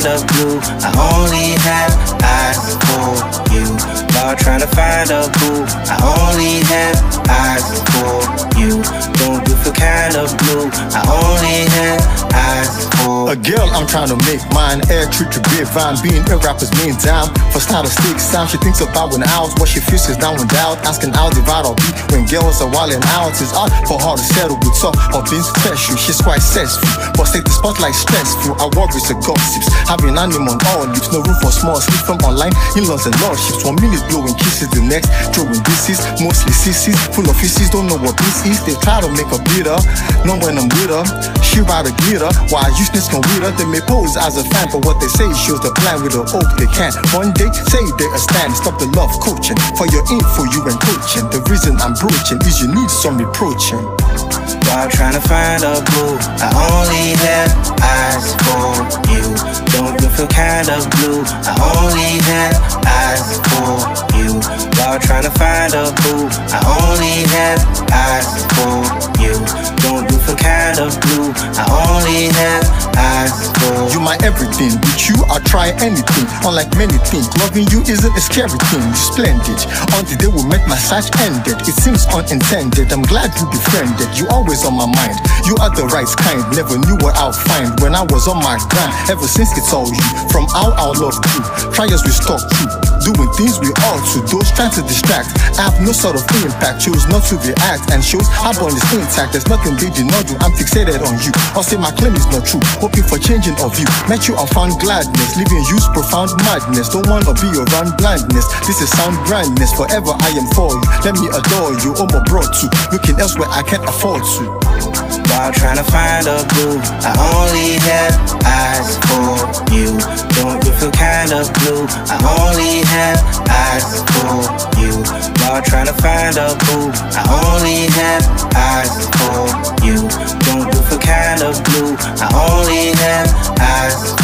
kind of blue. I only have eyes for you. While trying to find a boo, I only have eyes for you. Don't do for kind of blue. I only have eyes for a girl. I'm trying to make mine. Air true to grapevine. Being a rapper's main time. For statistics, time she thinks about when out. What she feels is down and out. Asking how divide or beat when girls are wilding out. It's hard for her to settle with talk or being special. She's quite successful, but take the spotlight stressful. I work with the gossips, having anime on all lips. No room for small sleep from online in-laws and lordships. 1 minute blowing kisses, the next throwing disses. Mostly sissies, full of fishes, don't know what this is. They try to make her bitter, know when I'm with her. She ride a glitter, while useless can with her. They may pose as a fan, but what they say shows the plan with a hope they can. One day, say they a stand, stop the love coaching. For your info, you and coaching. The reason I'm broaching is you need some approaching. While trying to find a boo, I only have eyes for you. Don't you feel kind of blue? I only have eyes for you. While trying to find a boo, I only have eyes for you. Don't you feel kind of blue? I only have eyes for you. My everything, with you I'll try anything. Unlike many things, loving you isn't a scary thing. You're splendid. On the day we met, my search ended. It seems unintended. I'm glad we befriended. You always on my mind. You are the right kind. Never knew what I'll find when I was on my grind. Ever since it's all you. From how our love grew. Try as we stuck to. Doing things we ought to. Those trying to distract. I have no sort of impact. Choose not to react and shows our bond is intact. There's nothing they did not do. I'm fixated on you. Or say my claim is not true. Hoping for changing of you. Met you and found gladness. Living you's profound madness. Don't wanna be around blindness. This is sound grandness. Forever I am for you. Let me adore you. Oh my brought to. Looking elsewhere I can't afford to. While trying to find a boo, I only have eyes for you. Don't you feel kind of blue? I only have eyes for you. While trying to find a boo, I only have eyes for you. Don't you feel kind of blue? I only have eyes